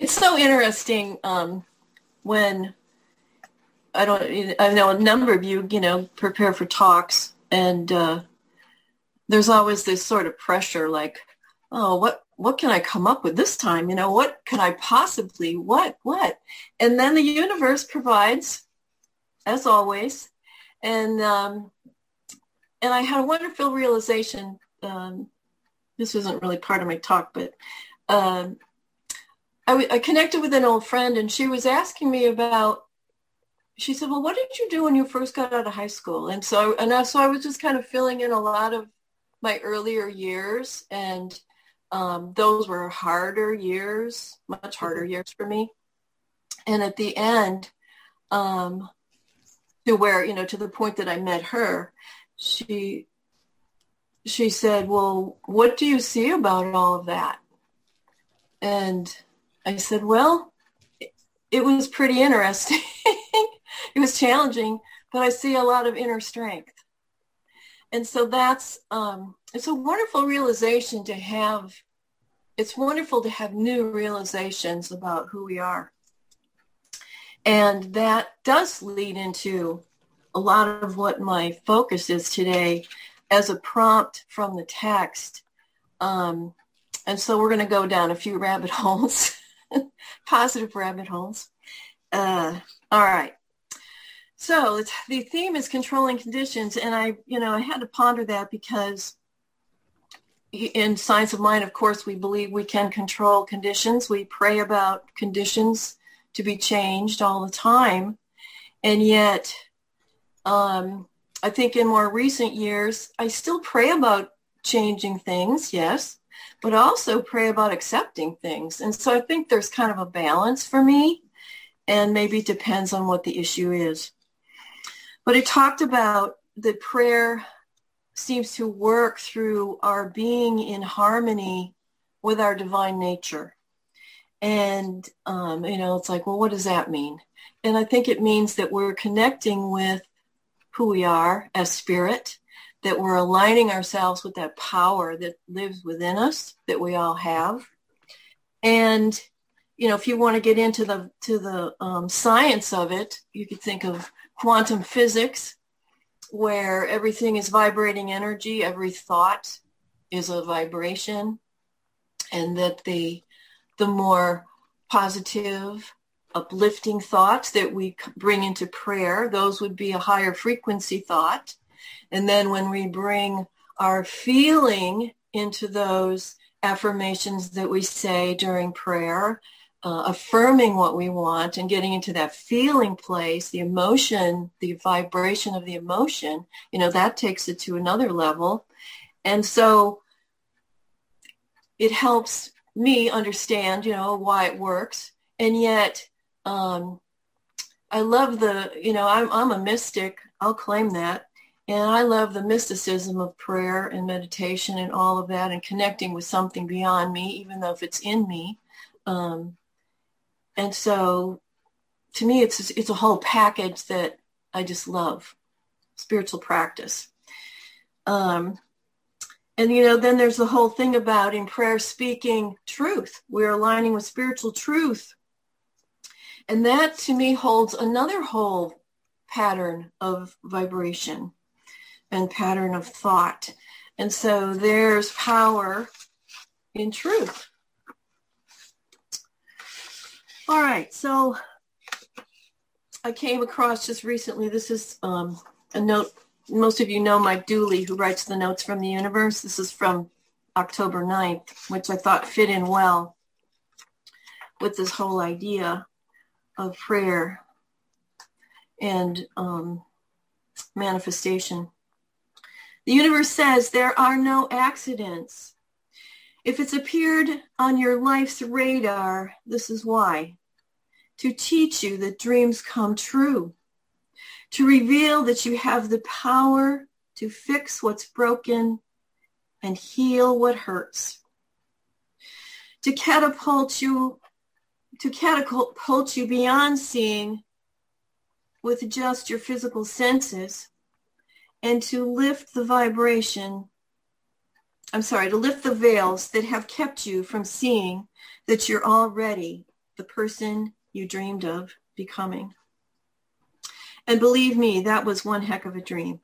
It's so interesting when I know a number of you, prepare for talks, and there's always this sort of pressure, like, oh, what can I come up with this time? What can I possibly, what? And then the universe provides, as always, and I had a wonderful realization. This isn't really part of my talk, but I connected with an old friend, and she was asking me about. She said, "Well, what did you do when you first got out of high school?" And so I was just kind of filling in a lot of my earlier years, and those were harder years, much harder years for me. And at the end, to the point that I met her, she said, "Well, what do you see about all of that?" And I said, "Well, it was pretty interesting." It was challenging, but I see a lot of inner strength. And so that's, it's a wonderful realization to have. It's wonderful to have new realizations about who we are. And that does lead into a lot of what my focus is today as a prompt from the text. And so we're going to go down a few rabbit holes, positive rabbit holes. All right. So the theme is controlling conditions, and I had to ponder that because in Science of Mind, of course, we believe we can control conditions. We pray about conditions to be changed all the time, and yet I think in more recent years, I still pray about changing things, yes, but also pray about accepting things. And so I think there's kind of a balance for me, and maybe it depends on what the issue is. But it talked about that prayer seems to work through our being in harmony with our divine nature. And, it's like, well, what does that mean? And I think it means that we're connecting with who we are as spirit, that we're aligning ourselves with that power that lives within us, that we all have. And, if you want to get into the science of it, you could think of quantum physics, where everything is vibrating energy, every thought is a vibration, and that the more positive, uplifting thoughts that we bring into prayer, those would be a higher frequency thought. And then when we bring our feeling into those affirmations that we say during prayer, affirming what we want and getting into that feeling place, the emotion, the vibration of the emotion, that takes it to another level. And so it helps me understand, why it works. And yet I love I'm a mystic, I'll claim that. And I love the mysticism of prayer and meditation and all of that, and connecting with something beyond me, even though if it's in me. And so to me, it's a whole package that I just love, spiritual practice. And, then there's the whole thing about in prayer speaking truth. We're aligning with spiritual truth. And that to me holds another whole pattern of vibration and pattern of thought. And so there's power in truth. All right, so I came across just recently, this is a note, most of you know Mike Dooley, who writes the Notes from the Universe. This is from October 9th, which I thought fit in well with this whole idea of prayer and manifestation. The universe says there are no accidents. If it's appeared on your life's radar, this is why. To teach you that dreams come true. To reveal that you have the power to fix what's broken and heal what hurts. To catapult you beyond seeing with just your physical senses, and to lift the veils that have kept you from seeing that you're already the person you dreamed of becoming. And believe me, that was one heck of a dream.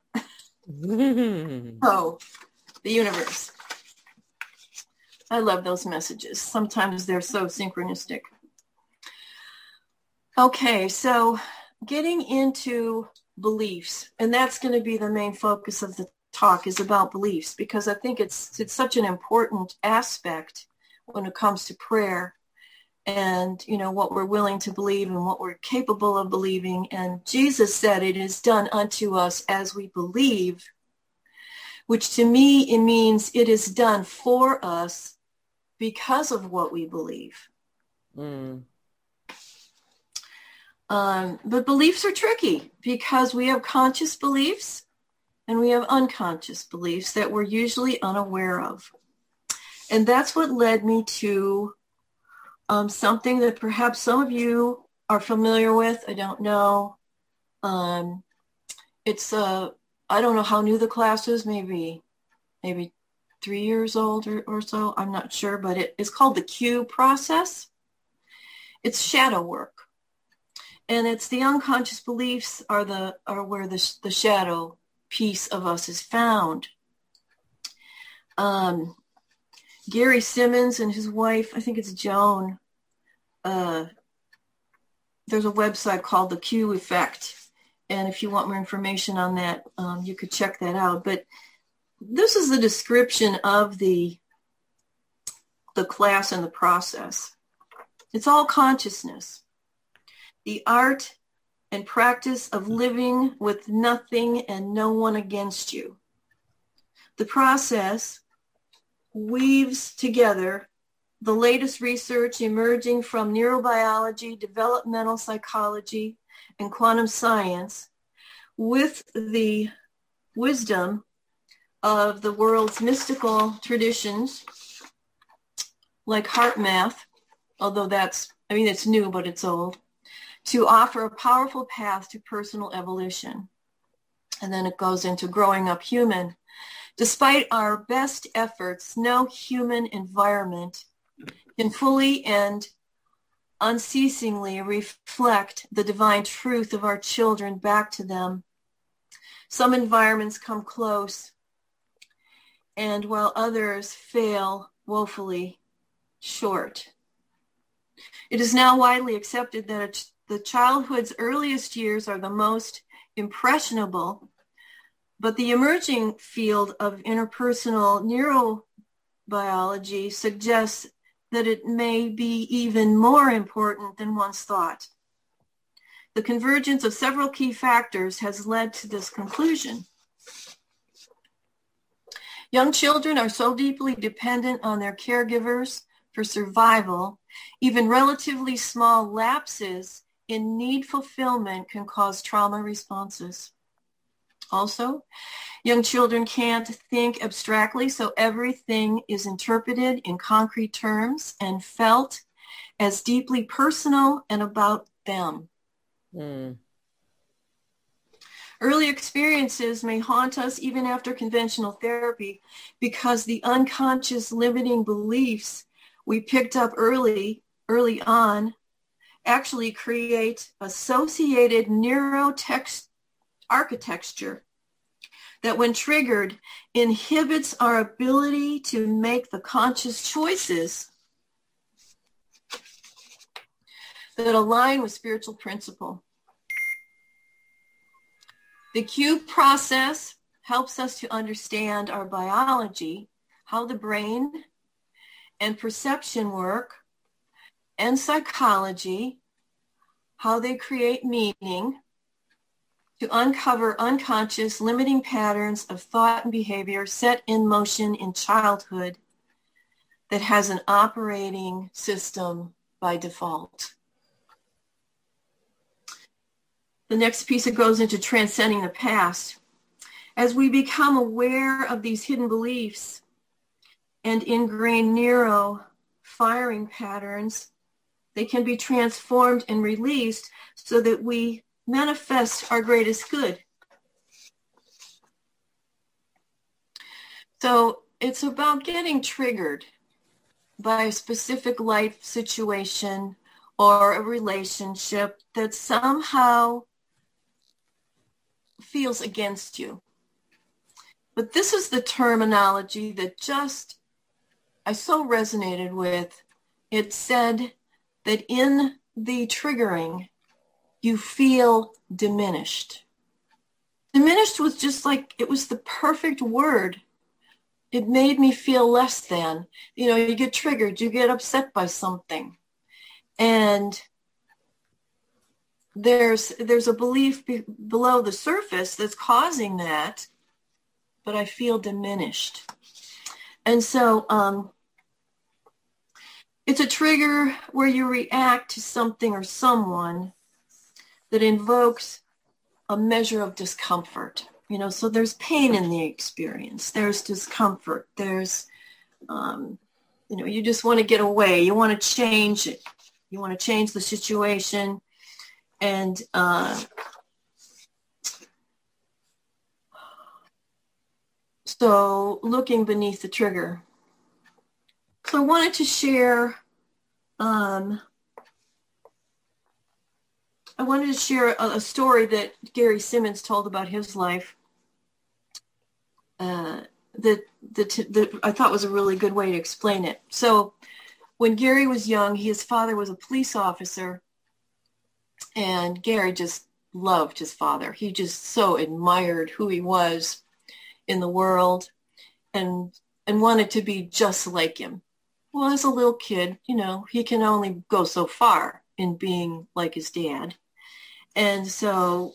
Oh, the universe. I love those messages. Sometimes they're so synchronistic. Okay, so getting into beliefs, and that's going to be the main focus of the talk, is about beliefs, because I think it's such an important aspect when it comes to prayer and, you know, what we're willing to believe and what we're capable of believing. And Jesus said, "It is done unto us as we believe," which to me, it means it is done for us because of what we believe. But beliefs are tricky because we have conscious beliefs and we have unconscious beliefs that we're usually unaware of. And that's what led me to something that perhaps some of you are familiar with. I don't know. I don't know how new the class is, maybe 3 years old or so. I'm not sure, but it's called the Q process. It's shadow work. And it's the unconscious beliefs are where the shadow piece of us is found. Gary Simmons and his wife, I think it's Joan, there's a website called the Q Effect. And if you want more information on that, you could check that out. But this is the description of the class and the process. It's all consciousness. The art and practice of living with nothing and no one against you. The process weaves together the latest research emerging from neurobiology, developmental psychology, and quantum science with the wisdom of the world's mystical traditions like heart math, although it's new, but it's old, to offer a powerful path to personal evolution. And then it goes into growing up human. Despite our best efforts, no human environment can fully and unceasingly reflect the divine truth of our children back to them. Some environments come close, and while others fail woefully short. It is now widely accepted that the childhood's earliest years are the most impressionable, but the emerging field of interpersonal neurobiology suggests that it may be even more important than once thought. The convergence of several key factors has led to this conclusion. Young children are so deeply dependent on their caregivers for survival, even relatively small lapses in need fulfillment can cause trauma responses. Also, young children can't think abstractly, so everything is interpreted in concrete terms and felt as deeply personal and about them. Early experiences may haunt us even after conventional therapy because the unconscious limiting beliefs we picked up early on actually create associated architecture that, when triggered, inhibits our ability to make the conscious choices that align with spiritual principle. The Q process helps us to understand our biology, how the brain and perception work, and psychology, how they create meaning, to uncover unconscious limiting patterns of thought and behavior set in motion in childhood that has an operating system by default. The next piece, it goes into transcending the past. As we become aware of these hidden beliefs and ingrained neuro firing patterns, they can be transformed and released so that we manifest our greatest good. So it's about getting triggered by a specific life situation or a relationship that somehow feels against you. But this is the terminology that I so resonated with. It said that in the triggering, you feel diminished. Diminished was just like, it was the perfect word. It made me feel less than. You get triggered, you get upset by something. And there's a belief below the surface that's causing that, but I feel diminished. And so it's a trigger where you react to something or someone that invokes a measure of discomfort. So there's pain in the experience. There's discomfort. There's, you just want to get away. You want to change it. You want to change the situation. And so looking beneath the trigger. So I wanted to share a story that Gary Simmons told about his life that I thought was a really good way to explain it. So when Gary was young, his father was a police officer, and Gary just loved his father. He just so admired who he was in the world and wanted to be just like him. Well, as a little kid, he can only go so far in being like his dad. And so,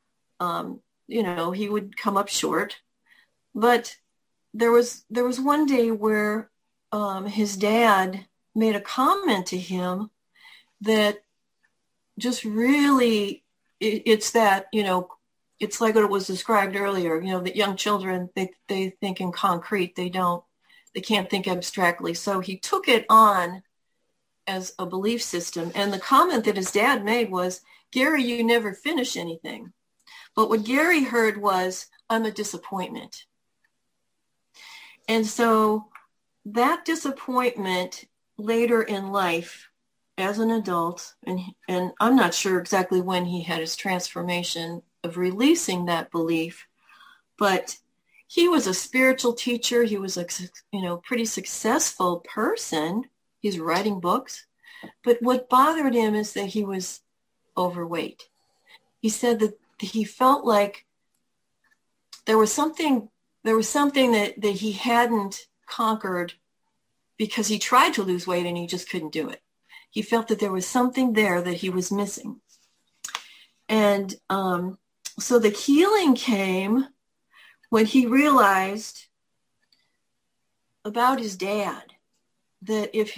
he would come up short. But there was one day where his dad made a comment to him that just really, it's that, it's like what was described earlier, that young children, they think in concrete, they can't think abstractly. So he took it on as a belief system. And the comment that his dad made was, Gary, you never finish anything. But what Gary heard was, I'm a disappointment. And so that disappointment later in life as an adult, and I'm not sure exactly when he had his transformation of releasing that belief, but he was a spiritual teacher. He was a pretty successful person. He's writing books. But what bothered him is that he was overweight. He said that he felt like there was something that he hadn't conquered because he tried to lose weight and he just couldn't do it. He felt that there was something there that he was missing. And so the healing came when he realized about his dad, that if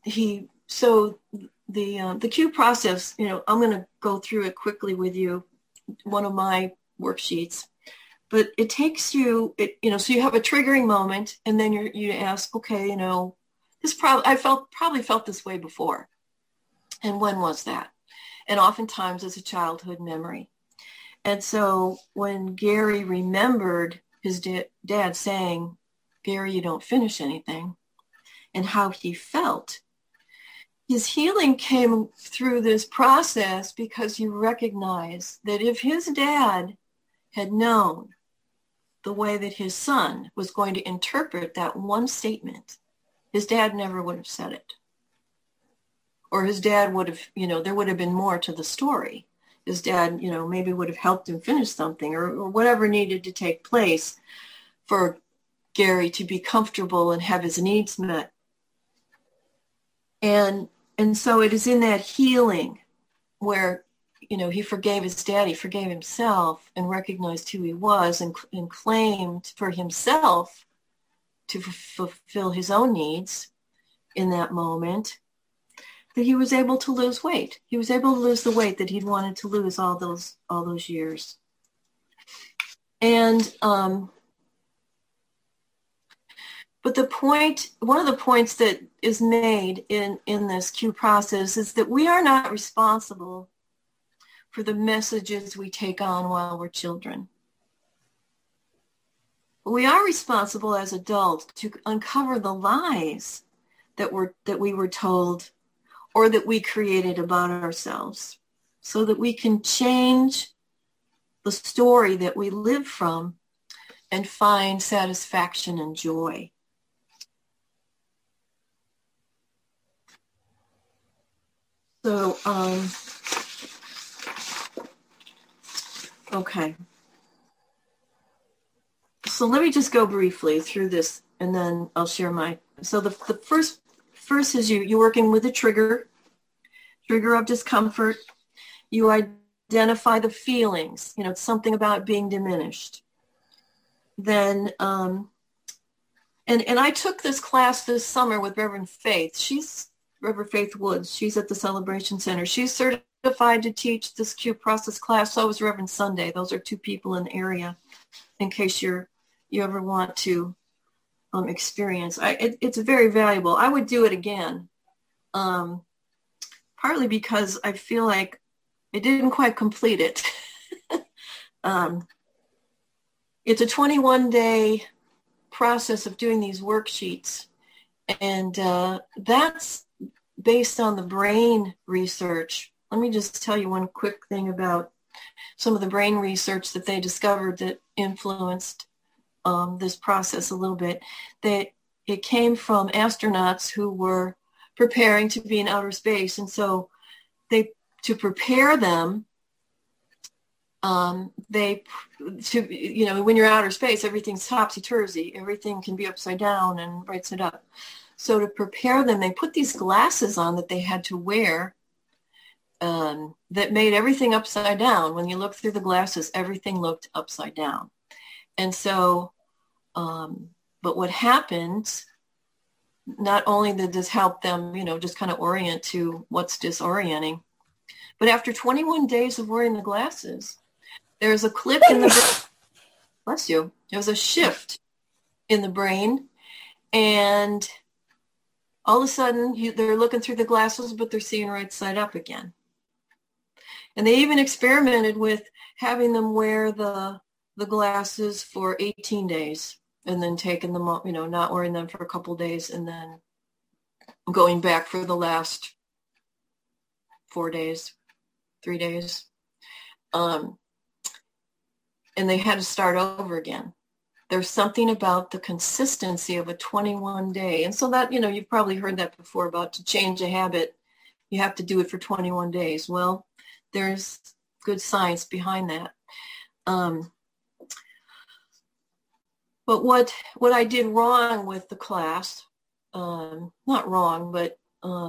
the Q process, I'm going to go through it quickly with you, one of my worksheets, but it takes you, so you have a triggering moment, and then you ask, okay, I probably felt this way before. And when was that? And oftentimes it's a childhood memory. And so when Gary remembered his dad saying, Gary, you don't finish anything, and how he felt, his healing came through this process because you recognize that if his dad had known the way that his son was going to interpret that one statement, his dad never would have said it. Or his dad would have, there would have been more to the story. His dad, maybe would have helped him finish something or whatever needed to take place for Gary to be comfortable and have his needs met. And so it is in that healing where, he forgave his dad, he forgave himself and recognized who he was and claimed for himself to fulfill his own needs in that moment, that he was able to lose weight. He was able to lose the weight that he'd wanted to lose all those years. And but one of the points that is made in this Q process is that we are not responsible for the messages we take on while we're children. We are responsible as adults to uncover the lies that we were told, or that we created about ourselves, so that we can change the story that we live from and find satisfaction and joy. So, okay. So let me just go briefly through this, and then I'll share my. So the first is you're working with a trigger of discomfort. You identify the feelings. It's something about being diminished. Then, and I took this class this summer with Reverend Faith. Reverend Faith Woods. She's at the Celebration Center. She's certified to teach this Q process class. So is Reverend Sunday. Those are two people in the area, in case you ever want to experience. It's very valuable. I would do it again, partly because I feel like I didn't quite complete it. It's a 21-day process of doing these worksheets, and that's based on the brain research. Let me just tell you one quick thing about some of the brain research that they discovered that influenced this process a little bit. That it came from astronauts who were preparing to be in outer space, and so to prepare them, when you're outer space, everything's topsy-turvy. Everything can be upside down and right side up. So to prepare them, they put these glasses on that they had to wear that made everything upside down. When you looked through the glasses, everything looked upside down. And so, but what happens, not only did this help them, just kind of orient to what's disorienting, but after 21 days of wearing the glasses, there's a click in the brain. Bless you. There's a shift in the brain, and all of a sudden they're looking through the glasses, but they're seeing right side up again. And they even experimented with having them wear the glasses for 18 days and then taking them up, not wearing them for a couple of days and then going back for the last 4 days, 3 days. And they had to start over again. There's something about the consistency of a 21-day. And so that, you've probably heard that before about to change a habit, you have to do it for 21 days. Well, there's good science behind that. But what I did wrong with the class, not wrong, but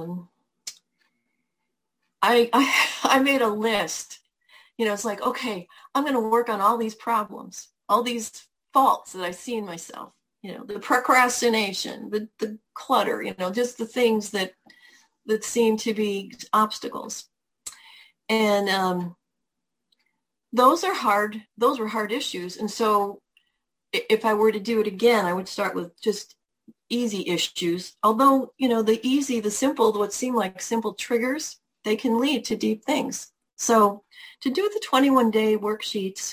I made a list. It's like, okay, I'm going to work on all these problems, all these faults that I see in myself, the procrastination, the clutter, just the things that seem to be obstacles. And those were hard issues. And so if I were to do it again, I would start with just easy issues. Although, the simple, what seem like simple triggers, they can lead to deep things. So to do the 21-day worksheets,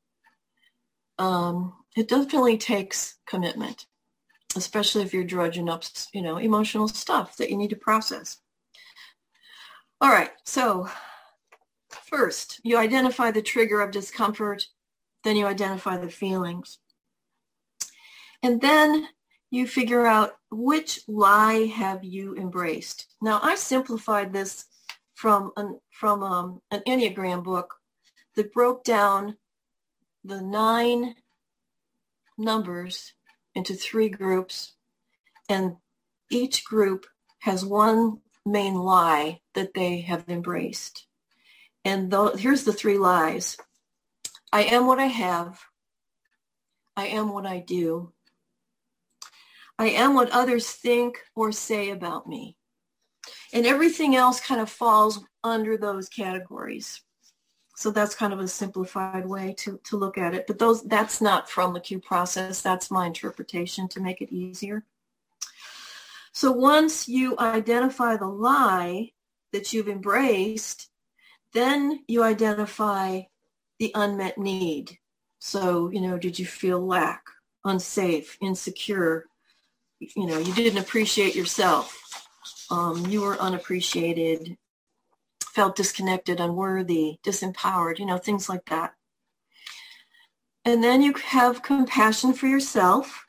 it definitely takes commitment, especially if you're drudging up, emotional stuff that you need to process. All right, so first, you identify the trigger of discomfort, then you identify the feelings. And then you figure out which lie have you embraced. Now, I simplified this from an Enneagram book that broke down the 9 numbers into 3 groups, and each group has one main lie that they have embraced. And here's the 3 lies. I am what I have. I am what I do. I am what others think or say about me. And everything else kind of falls under those categories. So that's kind of a simplified way to look at it. But that's not from the Q process. That's my interpretation to make it easier. So once you identify the lie that you've embraced, then you identify the unmet need. So, did you feel lack, unsafe, insecure? You didn't appreciate yourself. You were unappreciated, felt disconnected, unworthy, disempowered, things like that. And then you have compassion for yourself.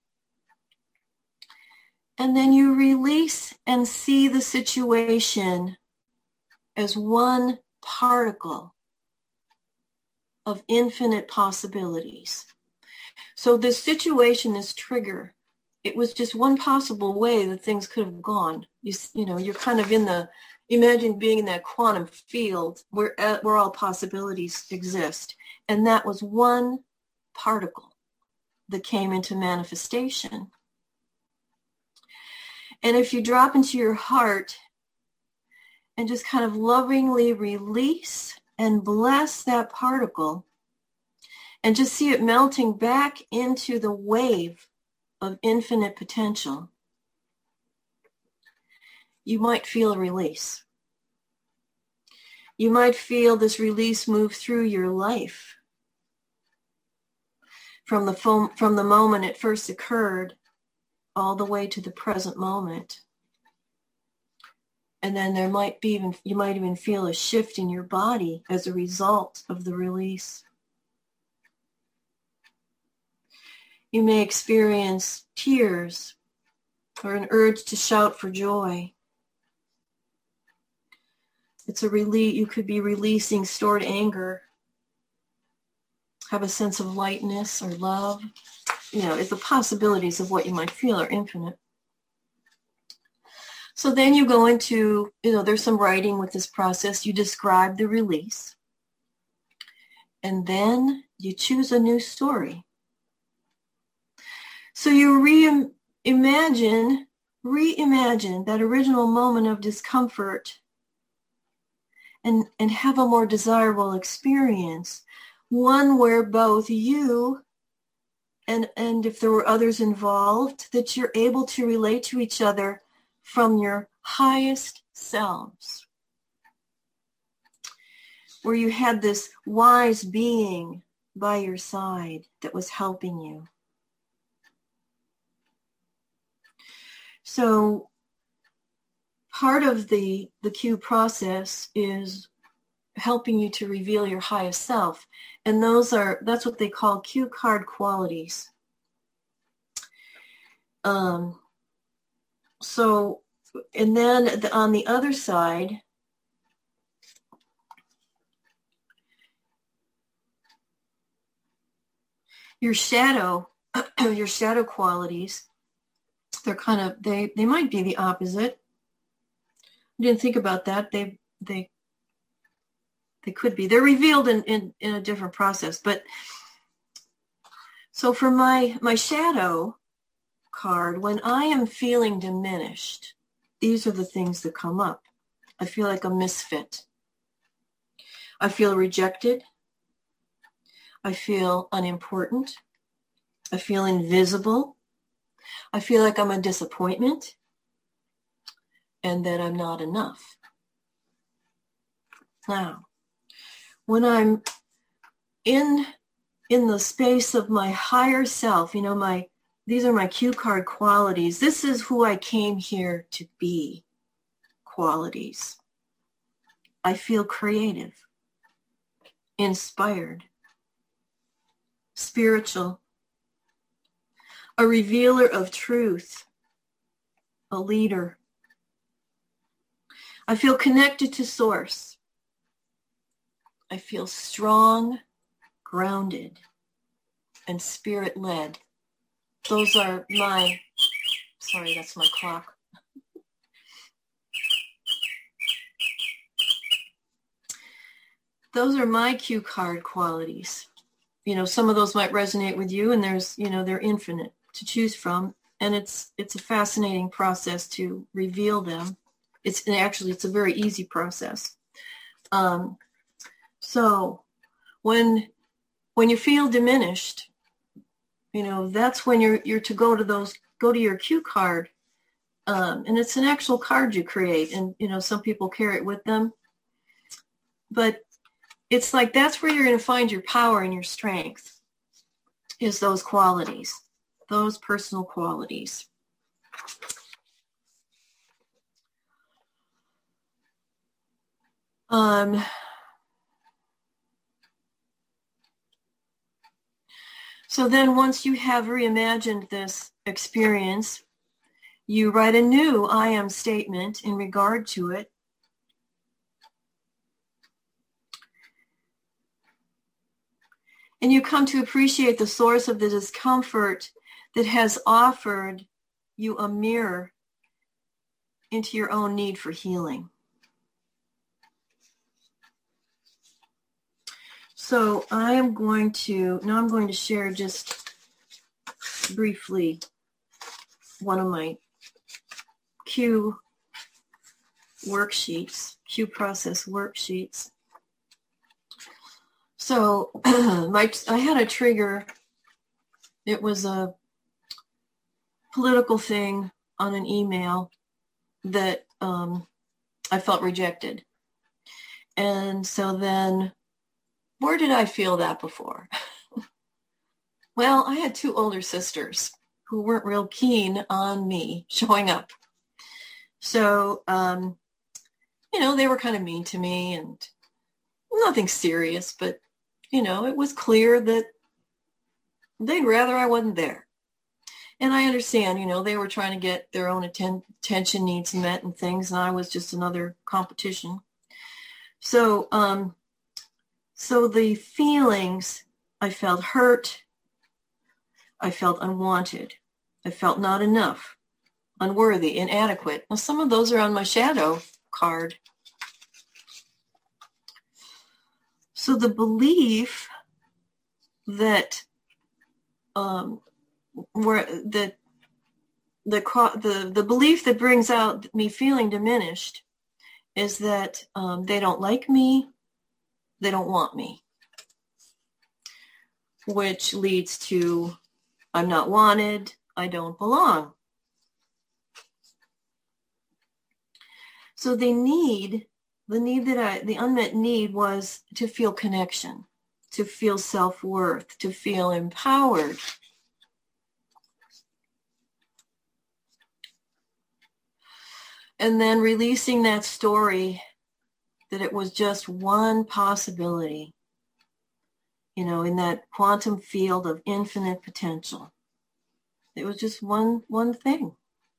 And then you release and see the situation as one particle of infinite possibilities. So this situation, this trigger, it was just one possible way that things could have gone. You're kind of imagine being in that quantum field where all possibilities exist. And that was one particle that came into manifestation. And if you drop into your heart and just kind of lovingly release and bless that particle and just see it melting back into the wave of infinite potential, you might feel a release. You might feel this release move through your life from the moment it first occurred all the way to the present moment. And then you might even feel a shift in your body as a result of the release. You may experience tears or an urge to shout for joy. It's a release. You could be releasing stored anger, have a sense of lightness or love. It's the possibilities of what you might feel are infinite. So then you go into, there's some writing with this process. You describe the release. And then you choose a new story. So you reimagine that original moment of discomfort and have a more desirable experience. One where both you and if there were others involved, that you're able to relate to each other from your highest selves, where you had this wise being by your side that was helping you. So part of the Q process is helping you to reveal your highest self. And that's what they call Q card qualities. And then on the other side, your shadow qualities, they might be the opposite. I didn't think about that. They could be. They're revealed in a different process. But so for my shadow card, when I am feeling diminished, these are the things that come up. I feel like a misfit. I feel rejected. I feel unimportant. I feel invisible. I feel like I'm a disappointment and that I'm not enough. Now, when I'm in the space of my higher self, these are my Q card qualities. This is who I came here to be qualities. I feel creative, inspired, spiritual, a revealer of truth, a leader. I feel connected to Source. I feel strong, grounded, and spirit-led. Those are sorry, that's my clock. Those are my Q card qualities. Some of those might resonate with you, and there's, they're infinite to choose from. And it's a fascinating process to reveal them. It's a very easy process. So when you feel diminished, that's when you're to go to your Q card. And it's an actual card you create. And, some people carry it with them. But it's like that's where you're going to find your power and your strength, is those qualities, those personal qualities. So then once you have reimagined this experience, you write a new I am statement in regard to it. And you come to appreciate the source of the discomfort that has offered you a mirror into your own need for healing. So I'm going to share just briefly one of my Q worksheets, Q process worksheets. So I had a trigger. It was a political thing on an email that I felt rejected. And so then, where did I feel that before? Well, I had two older sisters who weren't real keen on me showing up. So, they were kind of mean to me and nothing serious, but, it was clear that they'd rather I wasn't there. And I understand, they were trying to get their own attention needs met and things, and I was just another competition. So, so the feelings, I felt hurt, I felt unwanted, I felt not enough, unworthy, inadequate. Now, some of those are on my shadow card. So the belief that the belief that brings out me feeling diminished is that they don't like me, they don't want me, which leads to I'm not wanted, I don't belong. So the unmet need was to feel connection, to feel self-worth, to feel empowered. And then releasing that story that it was just one possibility, in that quantum field of infinite potential. It was just one thing.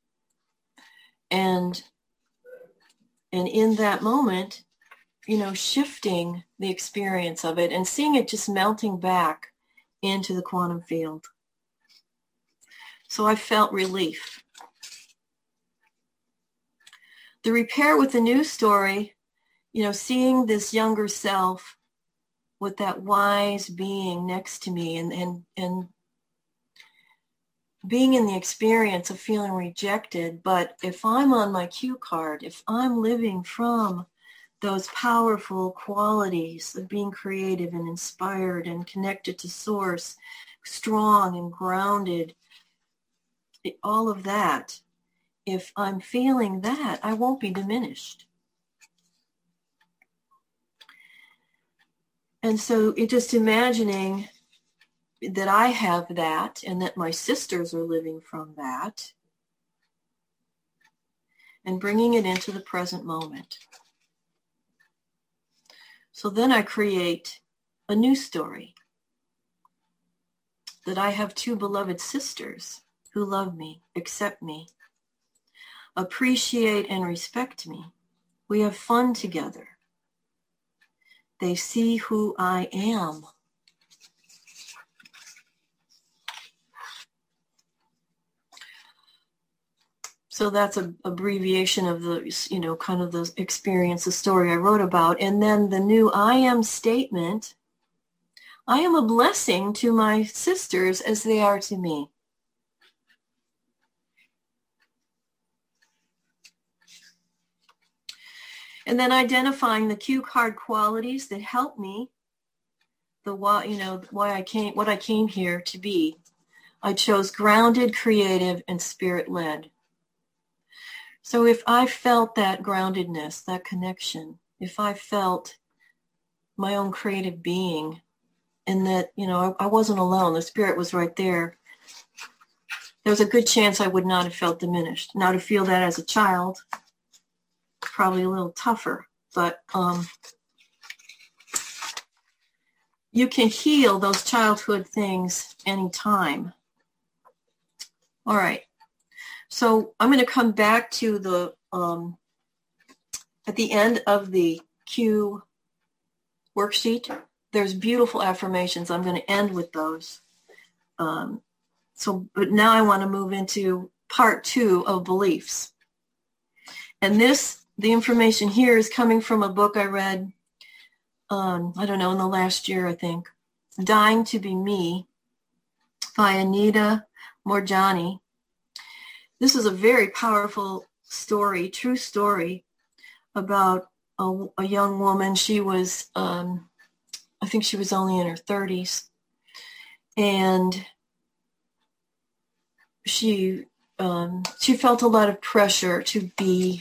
And in that moment, shifting the experience of it and seeing it just melting back into the quantum field. So I felt relief. The repair with the new story, seeing this younger self with that wise being next to me and being in the experience of feeling rejected. But if I'm on my Q card, if I'm living from those powerful qualities of being creative and inspired and connected to source, strong and grounded, all of that, if I'm feeling that, I won't be diminished. And so just imagining that I have that and that my sisters are living from that and bringing it into the present moment. So then I create a new story that I have two beloved sisters who love me, accept me, appreciate and respect me. We have fun together. They see who I am. So that's an abbreviation of the, kind of the experience, the story I wrote about. And then the new I am statement, I am a blessing to my sisters as they are to me. And then identifying the Q card qualities that help me, what I came here to be. I chose grounded, creative, and spirit-led. So if I felt that groundedness, that connection, if I felt my own creative being, and that, I wasn't alone, the spirit was right there, there's a good chance I would not have felt diminished. Now to feel that as a child, probably a little tougher but you can heal those childhood things anytime. All right. So I'm going to come back to the, at the end of the Q worksheet, there's beautiful affirmations. I'm going to end with those. But now I want to move into part 2 of beliefs. And the information here is coming from a book I read, I don't know, in the last year, I think. Dying to Be Me by Anita Moorjani. This is a very powerful story, true story, about a young woman. She was, I think she was only in her 30s. And she felt a lot of pressure to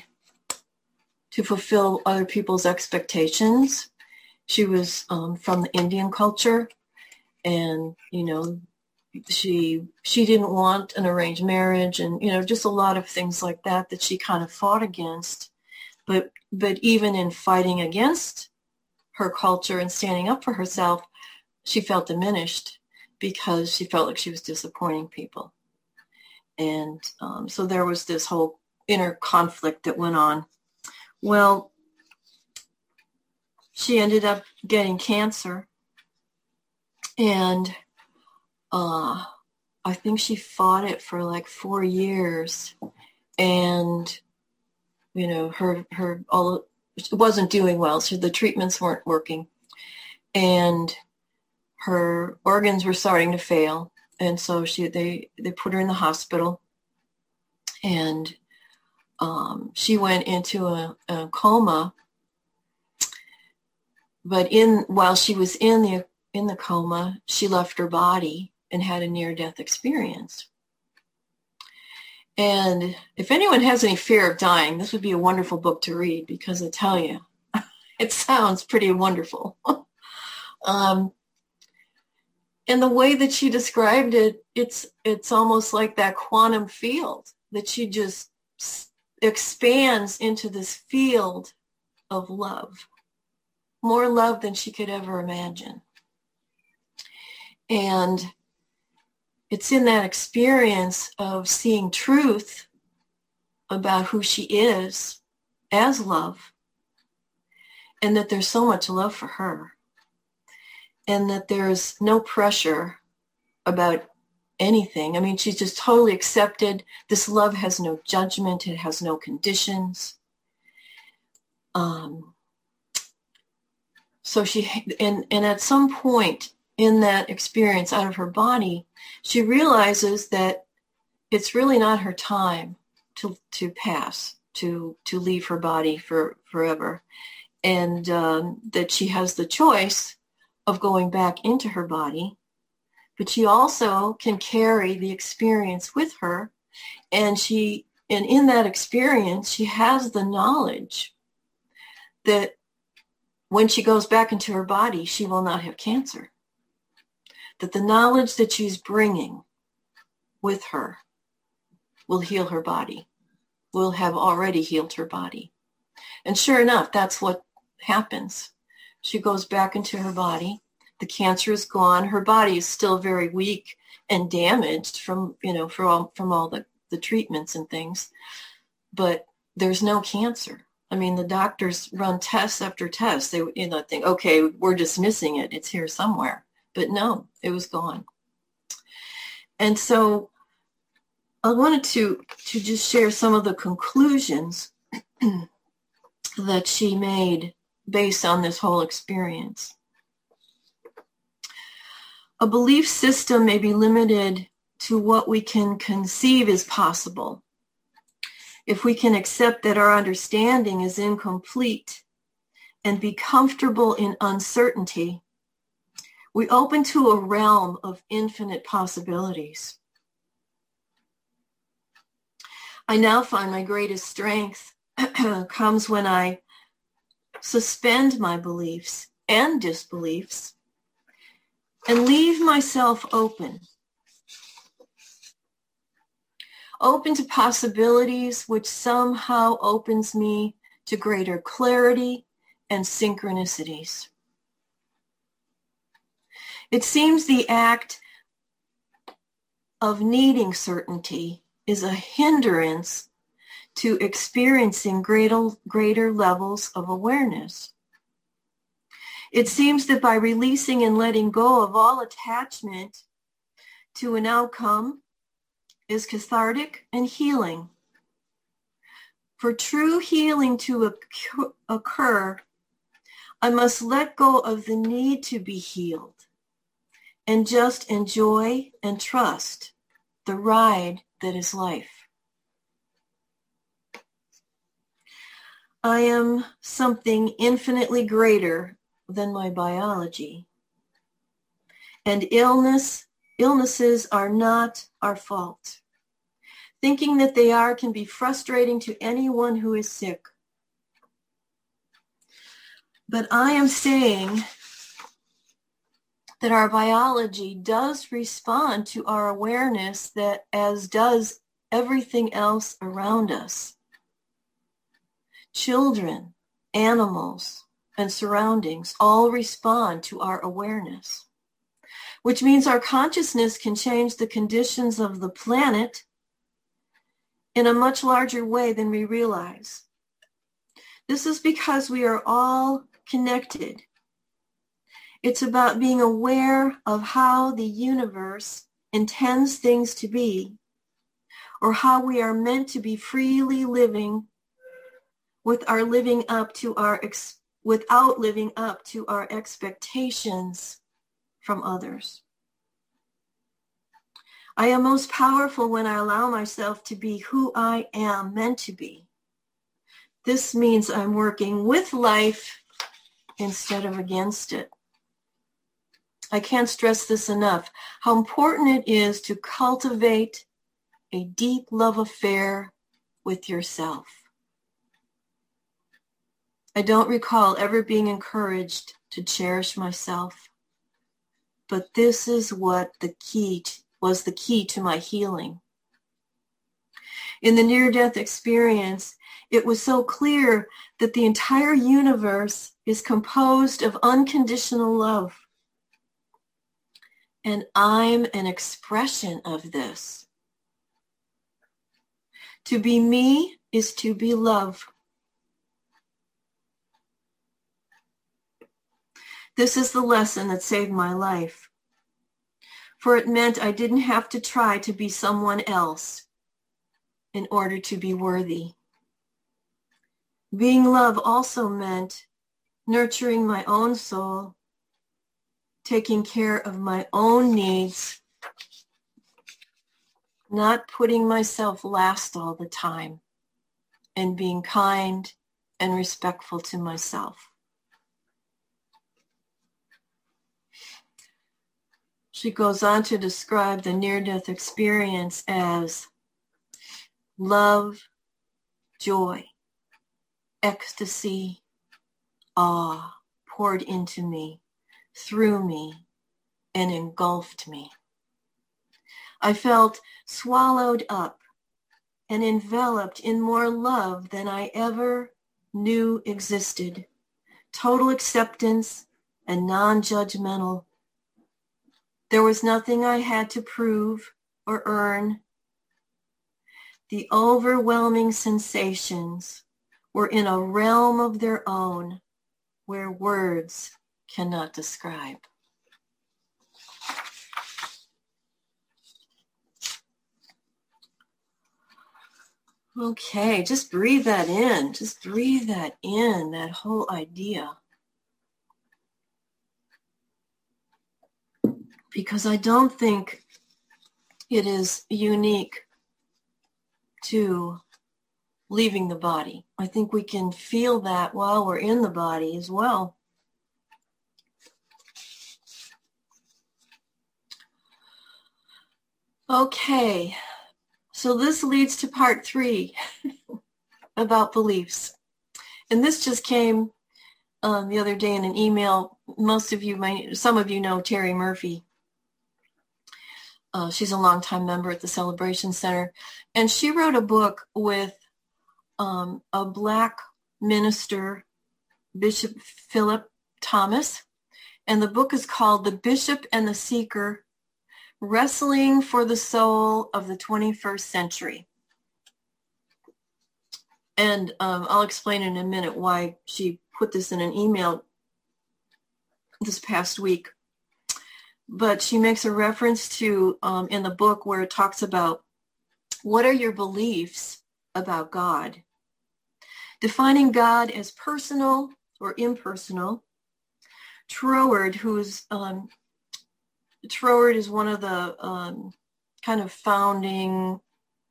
fulfill other people's expectations. She was from the Indian culture, and she didn't want an arranged marriage, and just a lot of things like that she kind of fought against. But even in fighting against her culture and standing up for herself, she felt diminished because she felt like she was disappointing people. And so there was this whole inner conflict that went on. Well, she ended up getting cancer, and I think she fought it for like 4 years, and it wasn't doing well, so the treatments weren't working, and her organs were starting to fail, and so they put her in the hospital, and she went into a coma. But while she was in the coma, she left her body and had a near-death experience. And if anyone has any fear of dying, this would be a wonderful book to read, because I tell you, it sounds pretty wonderful. And the way that she described it, it's almost like that quantum field that she just expands into this field of love, more love than she could ever imagine. And it's in that experience of seeing truth about who she is as love, and that there's so much love for her, and that there's no pressure about anything. I mean, she's just totally accepted. This love has no judgment. It has no conditions. So and at some point in that experience out of her body, she realizes that it's really not her time to pass, to leave her body forever, and that she has the choice of going back into her body, but she also can carry the experience with her, and in that experience, she has the knowledge that when she goes back into her body, she will not have cancer. That the knowledge that she's bringing with her will heal her body, will have already healed her body. And sure enough, that's what happens. She goes back into her body. The cancer is gone. Her body is still very weak and damaged from all the treatments and things, but there's no cancer. I mean, the doctors run tests after tests. They think, okay, we're dismissing it. It's here somewhere. But no, it was gone. And so I wanted to just share some of the conclusions that she made based on this whole experience. A belief system may be limited to what we can conceive is possible. If we can accept that our understanding is incomplete and be comfortable in uncertainty, we open to a realm of infinite possibilities. I now find my greatest strength comes when I suspend my beliefs and disbeliefs and leave myself open to possibilities, which somehow opens me to greater clarity and synchronicities. It seems the act of needing certainty is a hindrance to experiencing greater levels of awareness. It seems that by releasing and letting go of all attachment to an outcome is cathartic and healing. For true healing to occur, I must let go of the need to be healed and just enjoy and trust the ride that is life. I am something infinitely greater than my biology. And illnesses are not our fault. Thinking that they are can be frustrating to anyone who is sick. But I am saying that our biology does respond to our awareness, that as does everything else around us. Children, animals, and surroundings all respond to our awareness, which means our consciousness can change the conditions of the planet in a much larger way than we realize. This is because we are all connected. It's about being aware of how the universe intends things to be, or how we are meant to be freely living without living up to our expectations from others. I am most powerful when I allow myself to be who I am meant to be. This means I'm working with life instead of against it. I can't stress this enough, how important it is to cultivate a deep love affair with yourself. I don't recall ever being encouraged to cherish myself, but this is what was the key to my healing. In the near-death experience, it was so clear that the entire universe is composed of unconditional love. And I'm an expression of this. To be me is to be love. This is the lesson that saved my life, for it meant I didn't have to try to be someone else in order to be worthy. Being love also meant nurturing my own soul, taking care of my own needs, not putting myself last all the time, and being kind and respectful to myself. She goes on to describe the near-death experience as love, joy, ecstasy, awe poured into me, through me, and engulfed me. I felt swallowed up and enveloped in more love than I ever knew existed. Total acceptance and non-judgmental. There was nothing I had to prove or earn. The overwhelming sensations were in a realm of their own where words cannot describe. Okay, just breathe that in. Just breathe that in, that whole idea. Because I don't think it is unique to leaving the body. I think we can feel that while we're in the body as well. Okay, so this leads to part 3 about beliefs. And this just came the other day in an email. Some of you know Terry Murphy. She's a longtime member at the Celebration Center. And she wrote a book with a Black minister Bishop Philip Thomas. And the book is called The Bishop and the Seeker, Wrestling for the Soul of the 21st Century. And I'll explain in a minute why she put this in an email this past week. But she makes a reference to, in the book, where it talks about what are your beliefs about God? Defining God as personal or impersonal. Troward, Troward is one of the kind of founding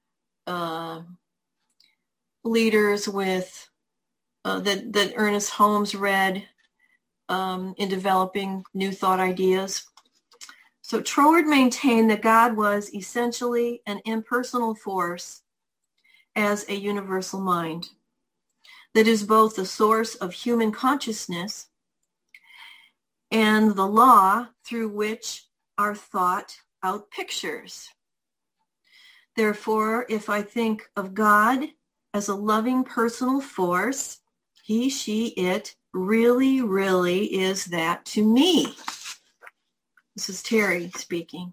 leaders with that Ernest Holmes read in developing New Thought ideas. So Troward maintained that God was essentially an impersonal force as a universal mind that is both the source of human consciousness and the law through which are thought out pictures. Therefore, if I think of God as a loving personal force, he, she, it really, really is that to me. This is Terry speaking.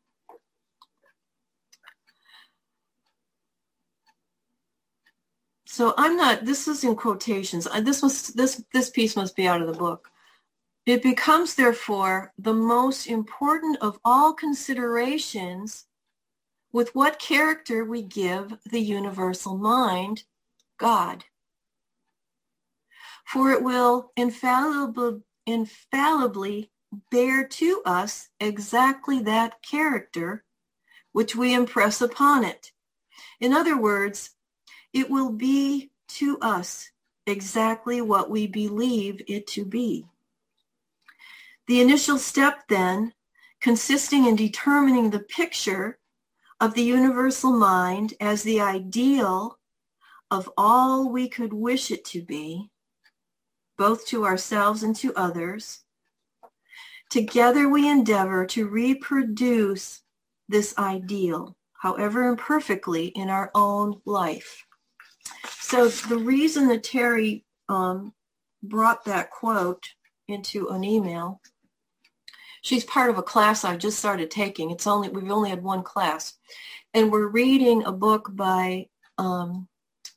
So I'm not, this is in quotations. This piece must be out of the book. It becomes, therefore, the most important of all considerations with what character we give the universal mind, God. For it will infallibly bear to us exactly that character which we impress upon it. In other words, it will be to us exactly what we believe it to be. The initial step, then, consisting in determining the picture of the universal mind as the ideal of all we could wish it to be, both to ourselves and to others, together we endeavor to reproduce this ideal, however imperfectly, in our own life. So the reason that Terry brought that quote into an email, she's part of a class I've just started taking. We've only had one class, and we're reading a book by oh,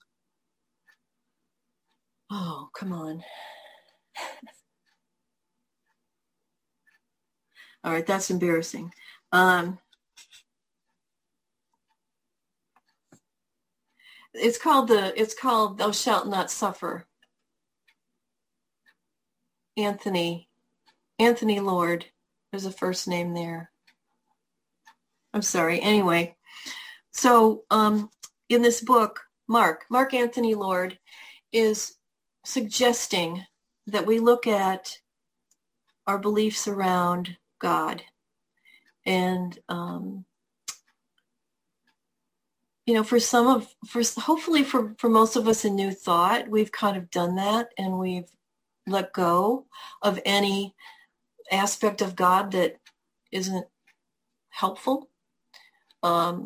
come on. All right, that's embarrassing. It's called Thou Shalt Not Suffer. Anthony Lord. There's a first name there. I'm sorry. Anyway, so in this book, Mark Anthony Lord is suggesting that we look at our beliefs around God. And, hopefully for most of us in New Thought, we've kind of done that, and we've let go of any aspect of God that isn't helpful. I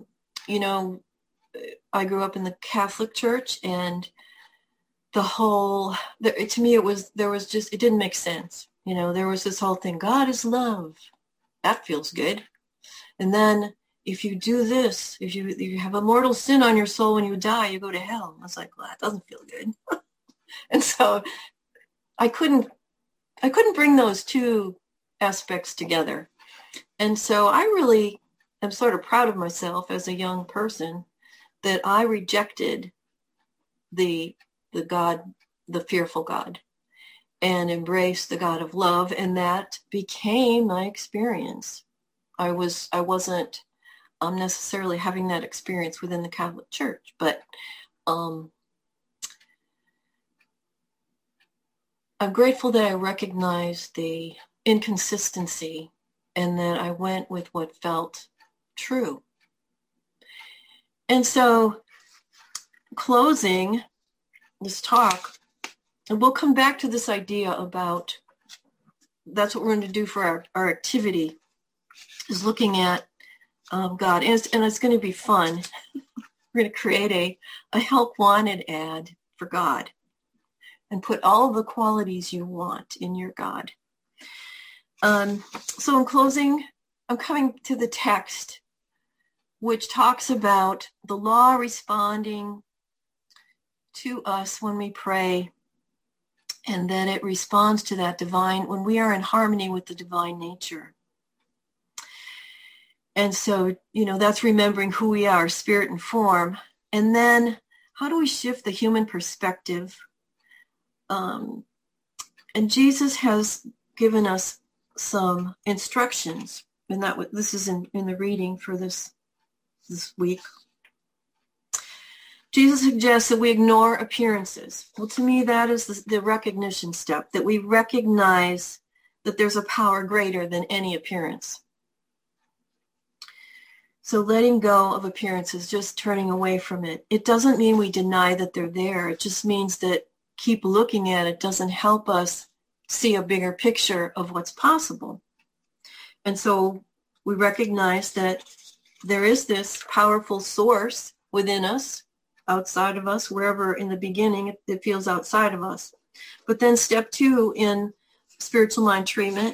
grew up in the Catholic Church, and to me, it didn't make sense. There was this whole thing, God is love. That feels good. And then if you do this, if you have a mortal sin on your soul when you die, you go to hell. I was like, well, that doesn't feel good. And so I couldn't bring those two aspects together. And so I really am sort of proud of myself as a young person that I rejected the God, the fearful God, and embraced the God of love, and that became my experience. I wasn't necessarily having that experience within the Catholic Church, but I'm grateful that I recognized the inconsistency and that I went with what felt true. And so, closing this talk, and we'll come back to this idea about, that's what we're going to do for our activity, is looking at God. And it's going to be fun. We're going to create a help wanted ad for God. and put all of the qualities you want in your God. So in closing, I'm coming to the text, which talks about the law responding to us when we pray, and that it responds to that divine, when we are in harmony with the divine nature. And so, that's remembering who we are, spirit and form. And then how do we shift the human perspective? And Jesus has given us some instructions, and this is in the reading for this week. Jesus suggests that we ignore appearances. Well, to me, that is the recognition step, that we recognize that there's a power greater than any appearance. So letting go of appearances, just turning away from it. It doesn't mean we deny that they're there. It just means that keep looking at it doesn't help us see a bigger picture of what's possible. And so we recognize that there is this powerful source within us, outside of us, wherever in the beginning it feels outside of us. But then step 2 in spiritual mind treatment,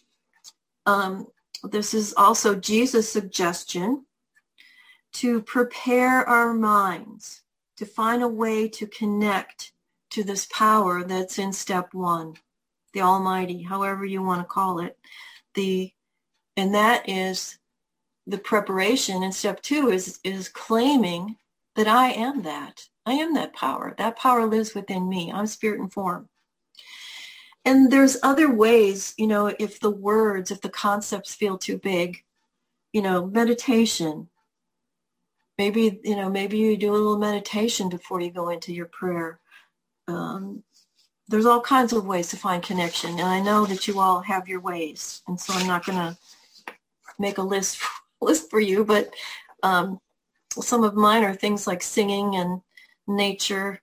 this is also Jesus' suggestion to prepare our minds to find a way to connect to this power that's in step 1, the Almighty, however you want to call it. And that is the preparation. And step 2 is claiming that I am that. I am that power. That power lives within me. I'm spirit and form. And there's other ways, if the concepts feel too big, meditation. Maybe you do a little meditation before you go into your prayer. There's all kinds of ways to find connection. And I know that you all have your ways. And so I'm not going to make a list for you, but some of mine are things like singing and nature.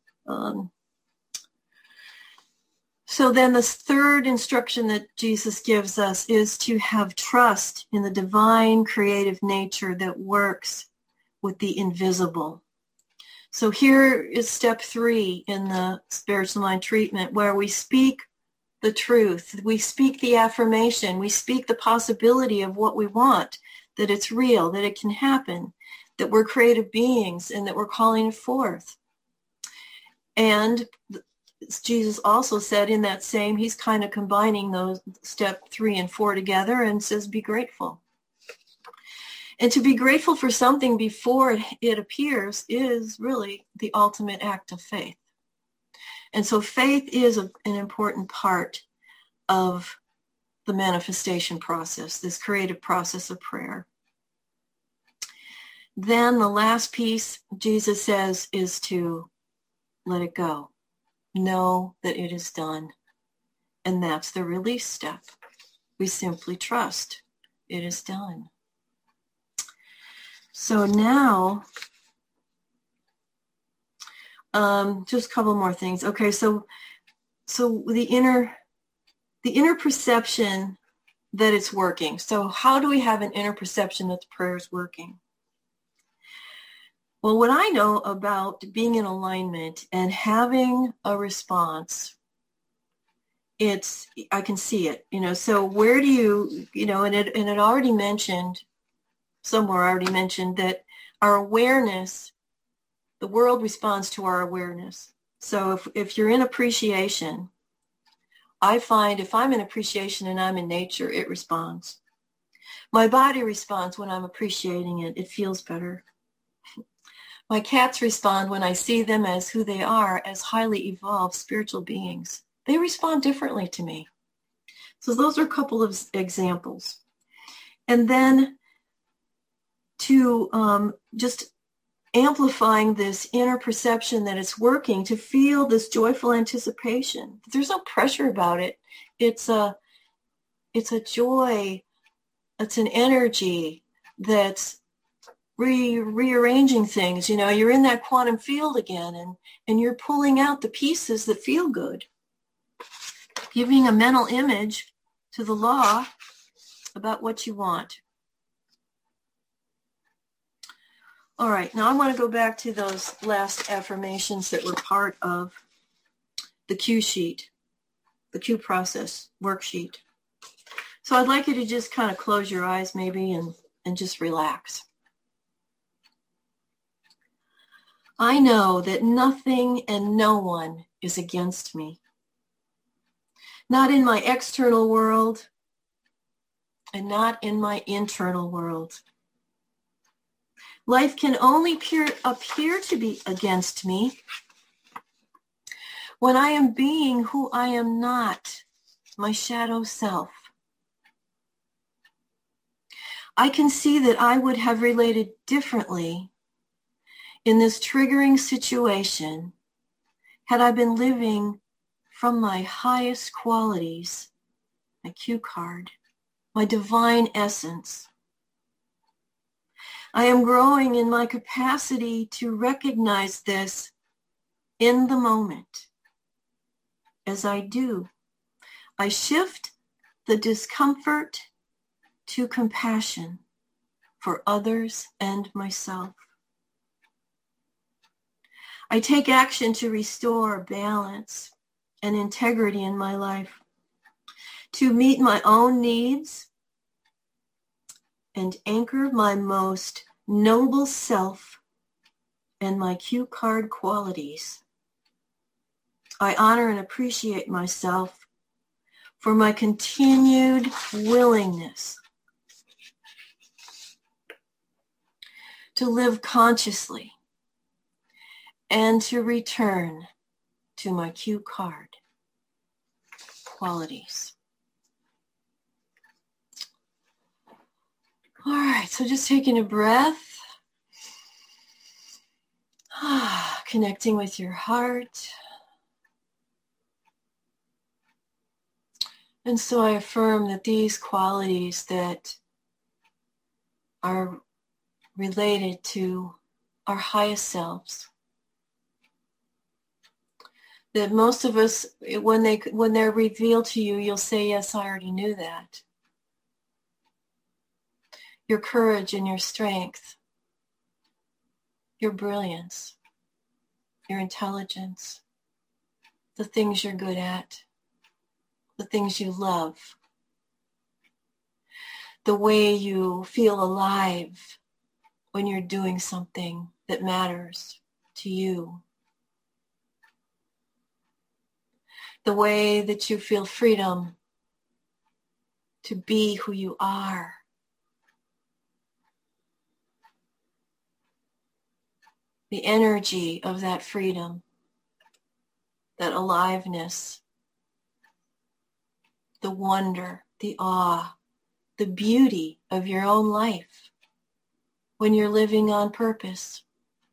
So then the third instruction that Jesus gives us is to have trust in the divine creative nature that works with the invisible. So here is step 3 in the spiritual mind treatment, where we speak the truth. We speak the affirmation. We speak the possibility of what we want, that it's real, that it can happen, that we're creative beings, and that we're calling it forth. And Jesus also said in that same, he's kind of combining those step 3 and 4 together and says, be grateful. And to be grateful for something before it appears is really the ultimate act of faith. And so faith is an important part of the manifestation process, this creative process of prayer. Then the last piece, Jesus says, is to let it go. Know that it is done. And that's the release step. We simply trust it is done. So now, just a couple more things. Okay, so the inner perception that it's working. So how do we have an inner perception that the prayer is working? Well, what I know about being in alignment and having a response, I can see it, so where do you, and it already mentioned, somewhere already mentioned that our awareness, the world responds to our awareness. So if you're in appreciation, I find if I'm in appreciation and I'm in nature, it responds. My body responds when I'm appreciating it. It feels better. My cats respond when I see them as who they are, as highly evolved spiritual beings. They respond differently to me. So those are a couple of examples. And then to just amplifying this inner perception that it's working, to feel this joyful anticipation. There's no pressure about it. It's a joy. It's an energy that's rearranging things. You're in that quantum field again, and you're pulling out the pieces that feel good. Giving a mental image to the law about what you want. All right, now I want to go back to those last affirmations that were part of the cue sheet, the cue process worksheet. So I'd like you to just kind of close your eyes maybe and just relax. I know that nothing and no one is against me. Not in my external world and not in my internal world. Life can only appear to be against me when I am being who I am not, my shadow self. I can see that I would have related differently in this triggering situation had I been living from my highest qualities, my cue card, my divine essence. I am growing in my capacity to recognize this in the moment. As I do, I shift the discomfort to compassion for others and myself. I take action to restore balance and integrity in my life, to meet my own needs and anchor my most noble self and my cue card qualities. I honor and appreciate myself for my continued willingness to live consciously and to return to my cue card qualities. All right, so just taking a breath, connecting with your heart. And so I affirm that these qualities that are related to our highest selves, that most of us, when they're revealed to you, you'll say, yes, I already knew that. Your courage and your strength, your brilliance, your intelligence, the things you're good at, the things you love, the way you feel alive when you're doing something that matters to you, the way that you feel freedom to be who you are. The energy of that freedom, that aliveness, the wonder, the awe, the beauty of your own life when you're living on purpose.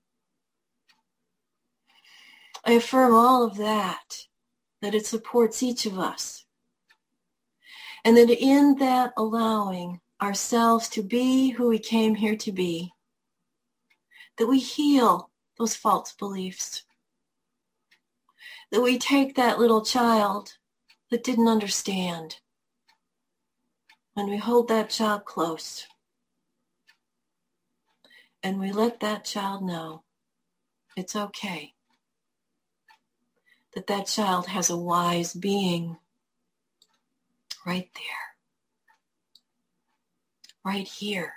I affirm all of that it supports each of us. And that in that allowing ourselves to be who we came here to be, that we heal those false beliefs. That we take that little child that didn't understand and we hold that child close. And we let that child know it's okay. That child has a wise being right there, right here,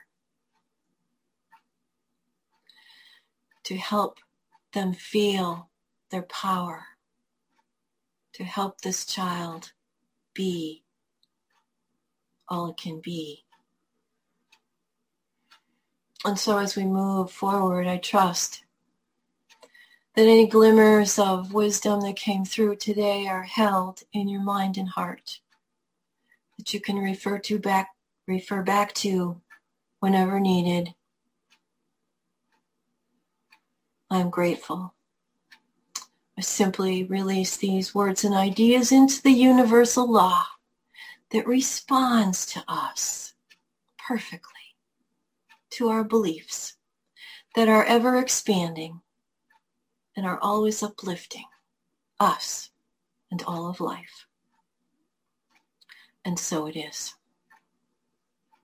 to help them feel their power, to help this child be all it can be. And so as we move forward, I trust that any glimmers of wisdom that came through today are held in your mind and heart, that you can refer back to whenever needed. I'm grateful. I simply release these words and ideas into the universal law that responds to us perfectly, to our beliefs that are ever expanding and are always uplifting us and all of life. And so it is.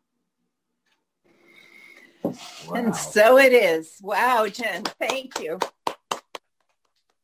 Wow. And so it is. Wow, Jen, thank you.